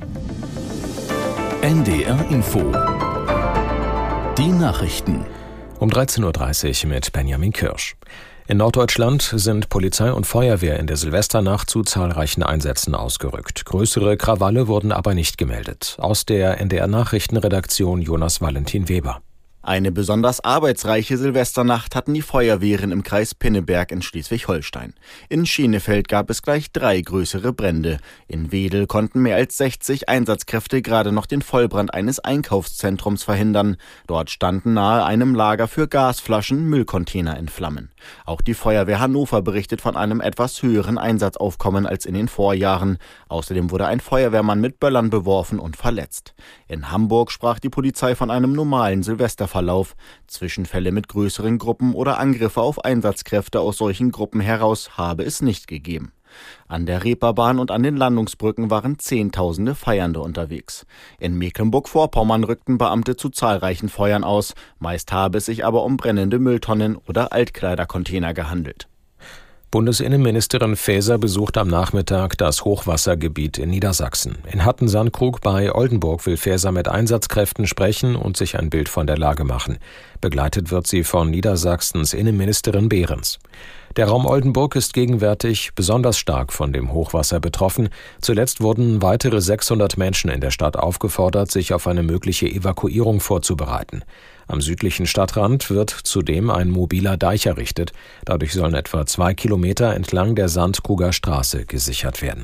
NDR Info. Die Nachrichten. Um 13.30 Uhr mit Benjamin Kirsch. In Norddeutschland sind Polizei und Feuerwehr in der Silvesternacht zu zahlreichen Einsätzen ausgerückt. Größere Krawalle wurden aber nicht gemeldet. Aus der NDR Nachrichtenredaktion Jonas Valentin Weber. Eine besonders arbeitsreiche Silvesternacht hatten die Feuerwehren im Kreis Pinneberg in Schleswig-Holstein. In Schenefeld gab es gleich 3 größere Brände. In Wedel konnten mehr als 60 Einsatzkräfte gerade noch den Vollbrand eines Einkaufszentrums verhindern. Dort standen nahe einem Lager für Gasflaschen Müllcontainer in Flammen. Auch die Feuerwehr Hannover berichtet von einem etwas höheren Einsatzaufkommen als in den Vorjahren. Außerdem wurde ein Feuerwehrmann mit Böllern beworfen und verletzt. In Hamburg sprach die Polizei von einem normalen Silvesterverlauf. Zwischenfälle mit größeren Gruppen oder Angriffe auf Einsatzkräfte aus solchen Gruppen heraus habe es nicht gegeben. An der Reeperbahn und an den Landungsbrücken waren Zehntausende Feiernde unterwegs. In Mecklenburg-Vorpommern rückten Beamte zu zahlreichen Feuern aus. Meist habe es sich aber um brennende Mülltonnen oder Altkleidercontainer gehandelt. Bundesinnenministerin Faeser besucht am Nachmittag das Hochwassergebiet in Niedersachsen. In Hatten-Sandkrug bei Oldenburg will Faeser mit Einsatzkräften sprechen und sich ein Bild von der Lage machen. Begleitet wird sie von Niedersachsens Innenministerin Behrens. Der Raum Oldenburg ist gegenwärtig besonders stark von dem Hochwasser betroffen. Zuletzt wurden weitere 600 Menschen in der Stadt aufgefordert, sich auf eine mögliche Evakuierung vorzubereiten. Am südlichen Stadtrand wird zudem ein mobiler Deich errichtet. Dadurch sollen etwa 2 Kilometer entlang der Sandkruger Straße gesichert werden.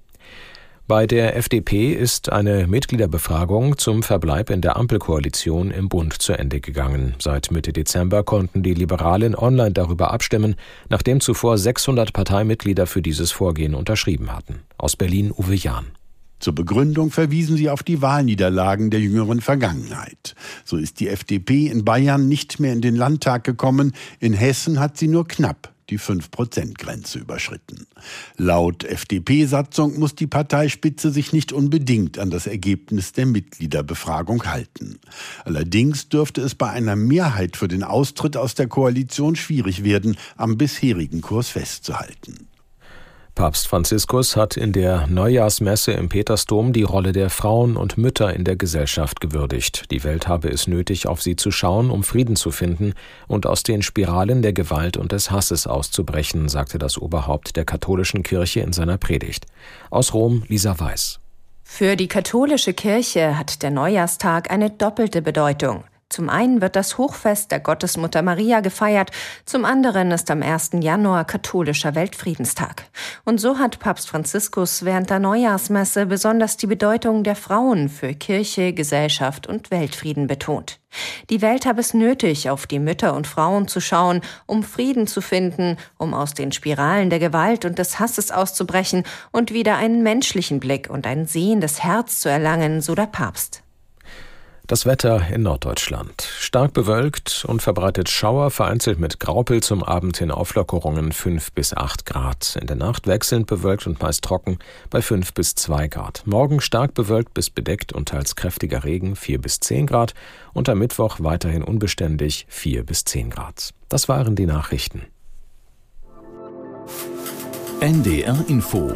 Bei der FDP ist eine Mitgliederbefragung zum Verbleib in der Ampelkoalition im Bund zu Ende gegangen. Seit Mitte Dezember konnten die Liberalen online darüber abstimmen, nachdem zuvor 600 Parteimitglieder für dieses Vorgehen unterschrieben hatten. Aus Berlin Uwe Jahn. Zur Begründung verwiesen sie auf die Wahlniederlagen der jüngeren Vergangenheit. So ist die FDP in Bayern nicht mehr in den Landtag gekommen. In Hessen hat sie nur knapp die 5%-Grenze überschritten. Laut FDP-Satzung muss die Parteispitze sich nicht unbedingt an das Ergebnis der Mitgliederbefragung halten. Allerdings dürfte es bei einer Mehrheit für den Austritt aus der Koalition schwierig werden, am bisherigen Kurs festzuhalten. Papst Franziskus hat in der Neujahrsmesse im Petersdom die Rolle der Frauen und Mütter in der Gesellschaft gewürdigt. Die Welt habe es nötig, auf sie zu schauen, um Frieden zu finden und aus den Spiralen der Gewalt und des Hasses auszubrechen, sagte das Oberhaupt der katholischen Kirche in seiner Predigt. Aus Rom, Lisa Weiß. Für die katholische Kirche hat der Neujahrstag eine doppelte Bedeutung. Zum einen wird das Hochfest der Gottesmutter Maria gefeiert, zum anderen ist am 1. Januar katholischer Weltfriedenstag. Und so hat Papst Franziskus während der Neujahrsmesse besonders die Bedeutung der Frauen für Kirche, Gesellschaft und Weltfrieden betont. Die Welt habe es nötig, auf die Mütter und Frauen zu schauen, um Frieden zu finden, um aus den Spiralen der Gewalt und des Hasses auszubrechen und wieder einen menschlichen Blick und ein sehendes Herz zu erlangen, so der Papst. Das Wetter in Norddeutschland. Stark bewölkt und verbreitet Schauer, vereinzelt mit Graupel, zum Abend hin Auflockerungen 5 bis 8 Grad. In der Nacht wechselnd bewölkt und meist trocken bei 5 bis 2 Grad. Morgen stark bewölkt bis bedeckt und teils kräftiger Regen 4 bis 10 Grad. Und am Mittwoch weiterhin unbeständig 4 bis 10 Grad. Das waren die Nachrichten. NDR Info.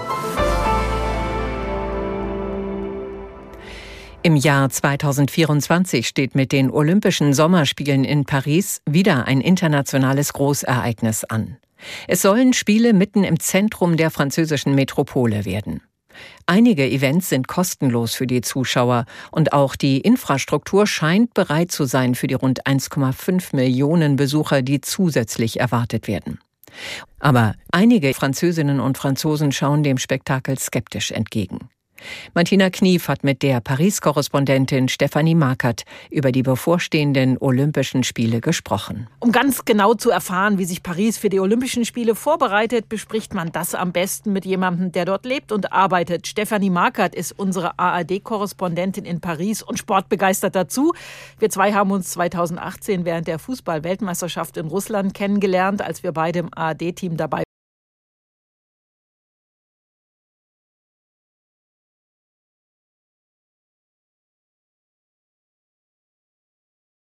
Im Jahr 2024 steht mit den Olympischen Sommerspielen in Paris wieder ein internationales Großereignis an. Es sollen Spiele mitten im Zentrum der französischen Metropole werden. Einige Events sind kostenlos für die Zuschauer und auch die Infrastruktur scheint bereit zu sein für die rund 1,5 Millionen Besucher, die zusätzlich erwartet werden. Aber einige Französinnen und Franzosen schauen dem Spektakel skeptisch entgegen. Martina Knief hat mit der Paris-Korrespondentin Stefanie Markert über die bevorstehenden Olympischen Spiele gesprochen. Um ganz genau zu erfahren, wie sich Paris für die Olympischen Spiele vorbereitet, bespricht man das am besten mit jemandem, der dort lebt und arbeitet. Stefanie Markert ist unsere ARD-Korrespondentin in Paris und sportbegeistert dazu. Wir zwei haben uns 2018 während der Fußball-Weltmeisterschaft in Russland kennengelernt, als wir beide im ARD-Team dabei